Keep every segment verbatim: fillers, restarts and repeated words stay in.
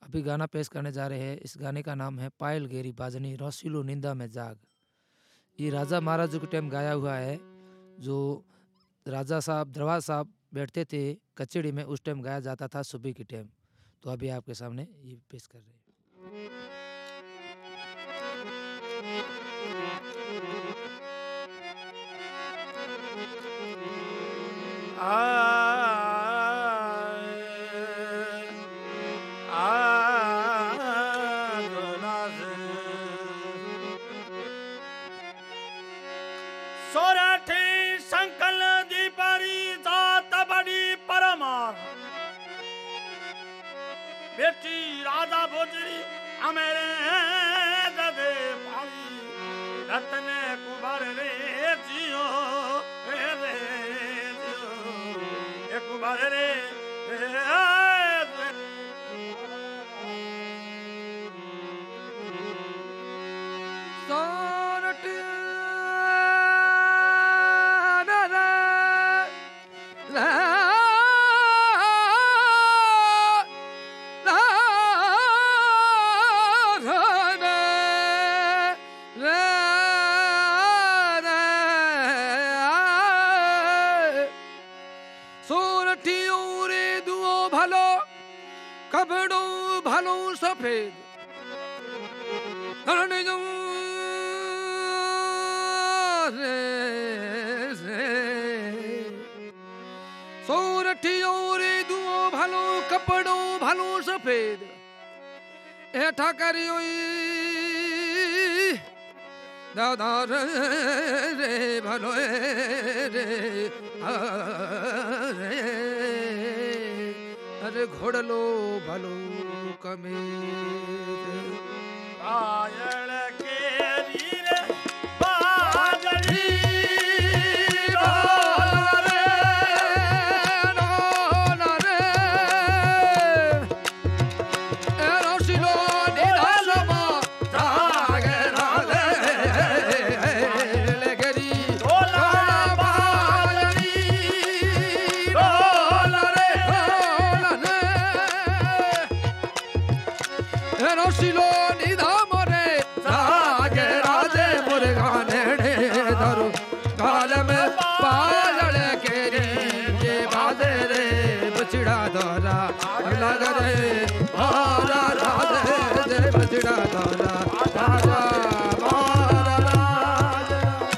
अभी गाना पेश करने जा रहे हैं। इस गाने का नाम है पायल गेरी बाजनी रौसीलो निंदा में जाग। ये राजा महाराजों के टाइम गाया हुआ है, जो राजा साहब दरबार साहब बैठते थे कचेड़ी में, उस टाइम गाया जाता था सुबह के टाइम। तो अभी आपके सामने ये पेश कर रहे हैं। सोरठी संकल दी परी जात बड़ी परमार बेटी राधा भोजरी हमेरे ददे पाली रत्ने कुबार रे जियो रे रे जियो ए कुबार रे सोरठी कपड़ो भलो सफेद सोरठियो रे दुओ भलो कपड़ो भलो सफेद ऐठा करियो दादा रे भलो रे अरे घोड़लो भलो कमेर पायल केरी रे बाजरी बचड़ा दौरा लग रे हारा राधे दे बचड़ा दौरा राजा मारा राजा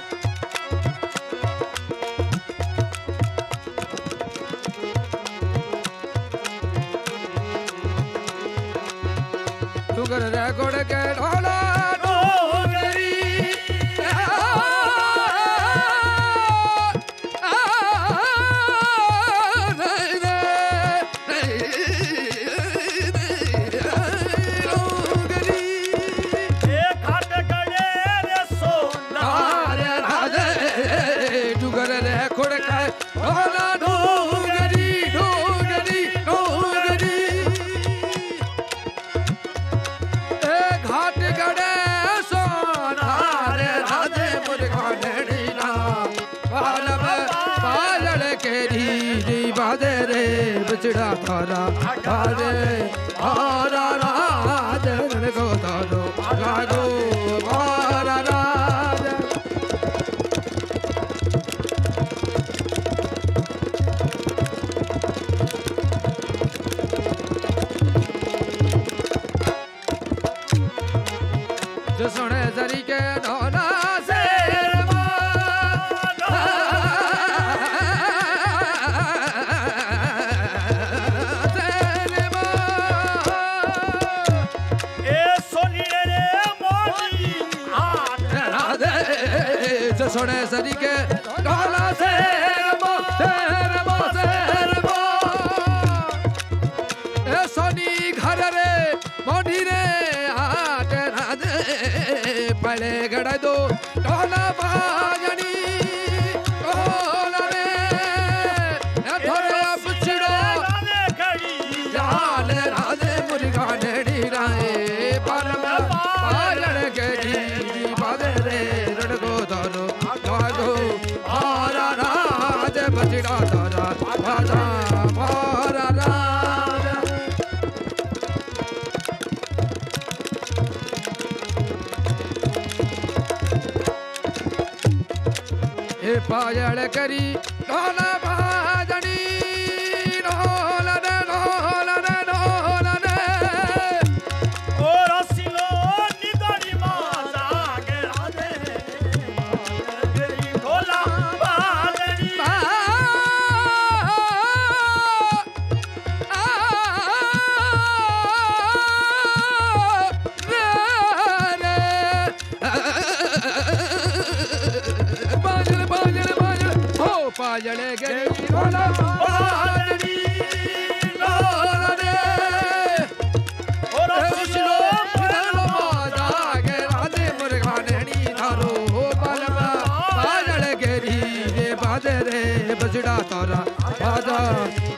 टुगर रे गोड़ के ढोला डोगरी बादे रे बचड़ा थारा थारे हारा राज को तारो रागो हारा राज जो सुने जरी के ढोला से सोने सरी के ढोला से रमो से रमो से रमो ए सोनी घर रे मोढ़ी रे आट राधे पले गड़ दो ढोला बाजनी ढोला रे ए थोड़ा पुछड़ो जाल राधे मुर्गा नेड़ी राए पाल पालड़ के डी बादे रे रड़को धरो हारा पायल करी ढोल बाजनी ढोल रे ढोल रे ढोल रे ओ रसिलो निदारी माजा के राधे तेरी ढोला बाजनी पायल गरी ढोल बाजनी ढोल रे ओ रसिलो ढोल बाजा के राधे मुर्गा नैनी थारो बालवा पायल गरी रे बाजे रे बजड़ा तारा बाजा